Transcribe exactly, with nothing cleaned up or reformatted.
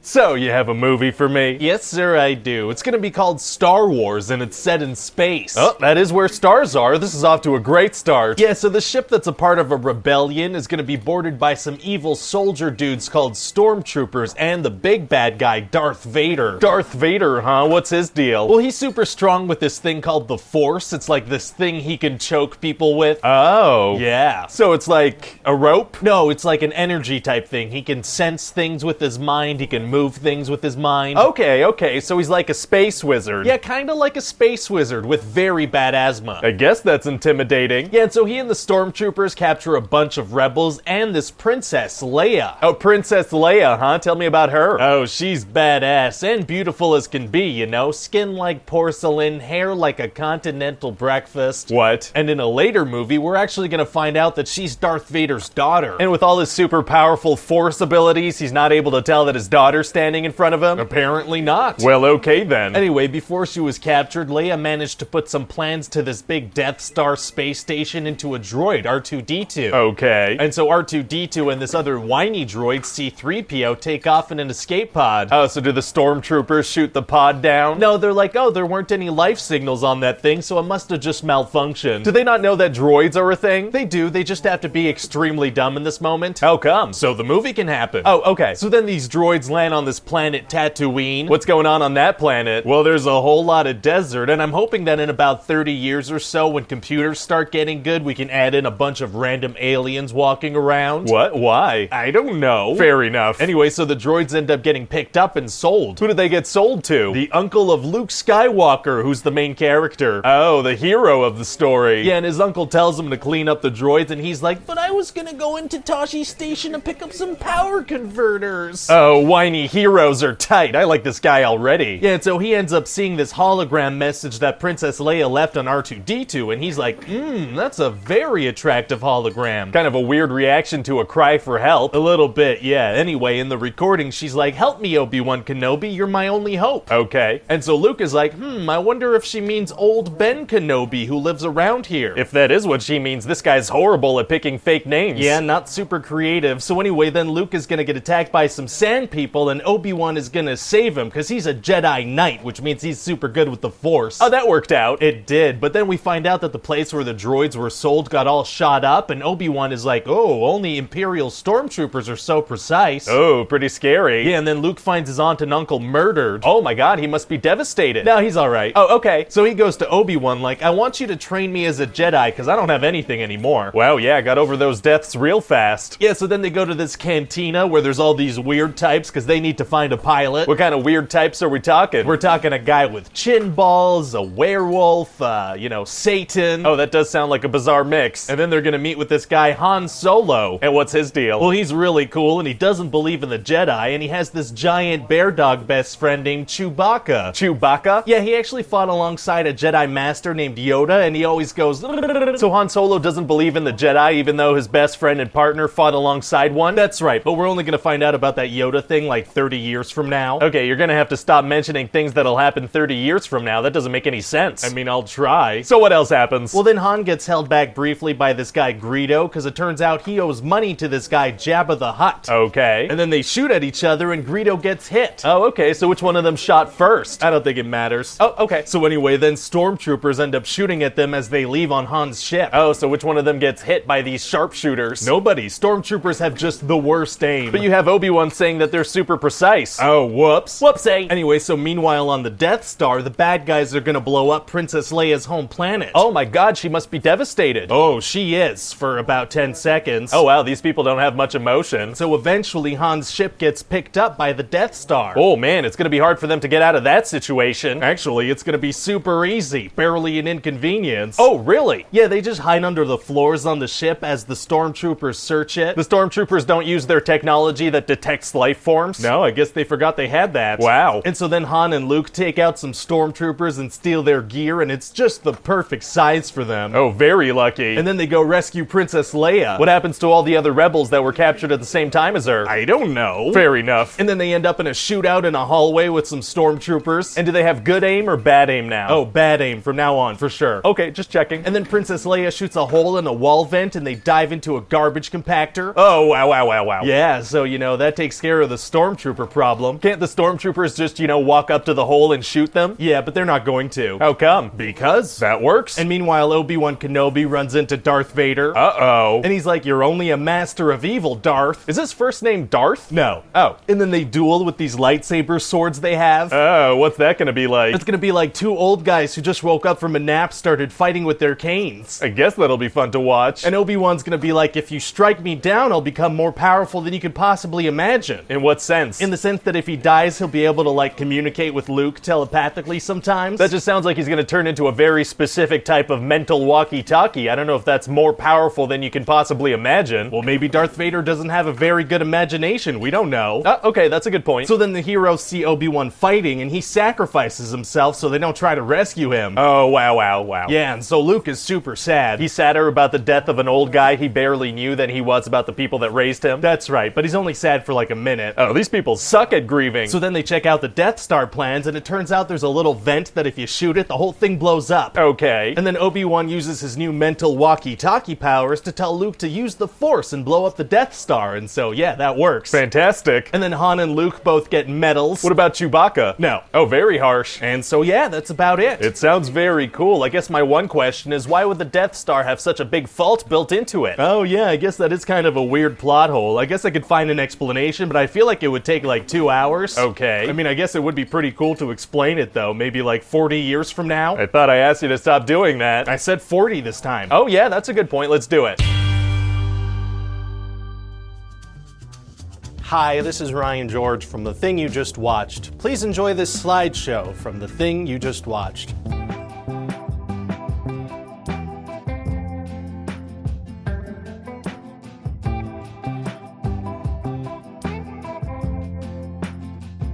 So, you have a movie for me? Yes, sir, I do. It's gonna be called Star Wars, and it's set in space. Oh, that is where stars are. This is off to a great start. Yeah, so the ship that's a part of a rebellion is gonna be boarded by some evil soldier dudes called Stormtroopers and the big bad guy, Darth Vader. Darth Vader, huh? What's his deal? Well, he's super strong with this thing called the Force. It's like this thing he can choke people with. Oh. Yeah. So it's like a rope? No, it's like an energy type thing. He can sense things with his mind. He can move things with his mind. Okay, okay, so he's like a space wizard. Yeah, kinda like a space wizard with very bad asthma. I guess that's intimidating. Yeah, and so he and the Stormtroopers capture a bunch of rebels and this Princess Leia. Oh, Princess Leia, huh? Tell me about her. Oh, she's badass and beautiful as can be, you know? Skin like porcelain, hair like a continental breakfast. What? And in a later movie, we're actually gonna find out that she's Darth Vader's daughter. And with all his super powerful Force abilities, he's not able to tell that his daughter's standing in front of him? Apparently not. Well, okay then. Anyway, before she was captured, Leia managed to put some plans to this big Death Star space station into a droid, R two D two. Okay. And so R two D two and this other whiny droid, C three P O, take off in an escape pod. Oh, so do the Stormtroopers shoot the pod down? No, they're like, oh, there weren't any life signals on that thing, so it must have just malfunctioned. Do they not know that droids are a thing? They do, they just have to be extremely dumb in this moment. How come? So the movie can happen. Oh, okay. So then these droids land on this planet Tatooine. What's going on on that planet? Well, there's a whole lot of desert, and I'm hoping that in about thirty years or so, when computers start getting good, we can add in a bunch of random aliens walking around. What? Why? I don't know. Fair enough. Anyway, so the droids end up getting picked up and sold. Who do they get sold to? The uncle of Luke Skywalker, who's the main character. Oh, the hero of the story. Yeah, and his uncle tells him to clean up the droids, and he's like, but I was gonna go into Tashi Station to pick up some power converters. Oh, whiny heroes are tight. I like this guy already. Yeah, and so he ends up seeing this hologram message that Princess Leia left on R two D two, and he's like, mmm, that's a very attractive hologram. Kind of a weird reaction to a cry for help. A little bit, yeah. Anyway, in the recording, she's like, help me, Obi-Wan Kenobi, you're my only hope. Okay. And so Luke is like, hmm, I wonder if she means old Ben Kenobi, who lives around here. If that is what she means, this guy's horrible at picking fake names. Yeah, not super creative. So anyway, then Luke is gonna get attacked by some sand people, and Obi-Wan is gonna save him, because he's a Jedi Knight, which means he's super good with the Force. Oh, that worked out. It did, but then we find out that the place where the droids were sold got all shot up, and Obi-Wan is like, oh, only Imperial Stormtroopers are so precise. Oh, pretty scary. Yeah, and then Luke finds his aunt and uncle murdered. Oh my god, he must be devastated. No, he's alright. Oh, okay. So he goes to Obi-Wan like, I want you to train me as a Jedi, because I don't have anything anymore. Wow, yeah, got over those deaths real fast. Yeah, so then they go to this cantina where there's all these weird types, because they need to find a pilot. What kind of weird types are we talking? We're talking a guy with chin balls, a werewolf, uh, you know, Satan. Oh, that does sound like a bizarre mix. And then they're gonna meet with this guy, Han Solo. And what's his deal? Well, he's really cool, and he doesn't believe in the Jedi, and he has this giant bear dog best friend named Chewbacca. Chewbacca? Yeah, he actually fought alongside a Jedi master named Yoda, and he always goes... So Han Solo doesn't believe in the Jedi, even though his best friend and partner fought alongside one? That's right, but we're only gonna find out about that Yoda thing like thirty years from now. Okay, you're gonna have to stop mentioning things that'll happen thirty years from now. That doesn't make any sense. I mean, I'll try. So what else happens? Well, then Han gets held back briefly by this guy Greedo, because it turns out he owes money to this guy Jabba the Hutt. Okay. And then they shoot at each other and Greedo gets hit. Oh, okay, so which one of them shot first? I don't think it matters. Oh, okay. So anyway, then Stormtroopers end up shooting at them as they leave on Han's ship. Oh, so which one of them gets hit by these sharpshooters? Nobody. Stormtroopers have just the worst aim. But you have Obi-Wan saying that they're super precise. Oh, whoops. Whoopsie. Anyway, so meanwhile on the Death Star, the bad guys are gonna blow up Princess Leia's home planet. Oh my god, she must be devastated. Oh, she is, for about ten seconds. Oh wow, these people don't have much emotion. So eventually Han's ship gets picked up by the Death Star. Oh man, it's gonna be hard for them to get out of that situation. Actually, it's gonna be super easy. Barely an inconvenience. Oh, really? Yeah, they just hide under the floors on the ship as the Stormtroopers search it. The Stormtroopers don't use their technology that detects life forms. No, I guess they forgot they had that. Wow. And so then Han and Luke take out some Stormtroopers and steal their gear, and it's just the perfect size for them. Oh, very lucky. And then they go rescue Princess Leia. What happens to all the other rebels that were captured at the same time as her? I don't know. Fair enough. And then they end up in a shootout in a hallway with some Stormtroopers. And do they have good aim or bad aim now? Oh, bad aim from now on, for sure. Okay, just checking. And then Princess Leia shoots a hole in a wall vent and they dive into a garbage compactor. Oh, wow, wow, wow, wow. Yeah, so, you know, that takes care of the Stormtroopers. stormtrooper problem. Can't the stormtroopers just, you know, walk up to the hole and shoot them? Yeah, but they're not going to. How come? Because that works. And meanwhile, Obi-Wan Kenobi runs into Darth Vader. Uh-oh. And he's like, you're only a master of evil, Darth. Is his first name Darth? No. Oh. And then they duel with these lightsaber swords they have. Oh, what's that gonna be like? It's gonna be like two old guys who just woke up from a nap started fighting with their canes. I guess that'll be fun to watch. And Obi-Wan's gonna be like, if you strike me down, I'll become more powerful than you could possibly imagine. In what sense? In the sense that if he dies, he'll be able to, like, communicate with Luke telepathically sometimes. That just sounds like he's gonna turn into a very specific type of mental walkie-talkie. I don't know if that's more powerful than you can possibly imagine. Well, maybe Darth Vader doesn't have a very good imagination. We don't know. Uh, okay, that's a good point. So then the heroes see Obi-Wan fighting, and he sacrifices himself so they don't try to rescue him. Oh, wow, wow, wow. Yeah, and so Luke is super sad. He's sadder about the death of an old guy he barely knew than he was about the people that raised him. That's right, but he's only sad for like a minute. Oh, these people suck at grieving. So then they check out the Death Star plans, and it turns out there's a little vent that if you shoot it, the whole thing blows up. Okay. And then Obi-Wan uses his new mental walkie-talkie powers to tell Luke to use the Force and blow up the Death Star, and so yeah, that works. Fantastic. And then Han and Luke both get medals. What about Chewbacca? No. Oh, very harsh. And so yeah, that's about it. It sounds very cool. I guess my one question is, why would the Death Star have such a big fault built into it? Oh yeah, I guess that is kind of a weird plot hole. I guess I could find an explanation, but I feel like it would take like two hours. Okay. I mean, I guess it would be pretty cool to explain it though, maybe like forty years from now. I thought I asked you to stop doing that. I said forty this time. Oh yeah, that's a good point. Let's do it. Hi, this is Ryan George from The Thing You Just Watched. Please enjoy this slideshow from The Thing You Just Watched.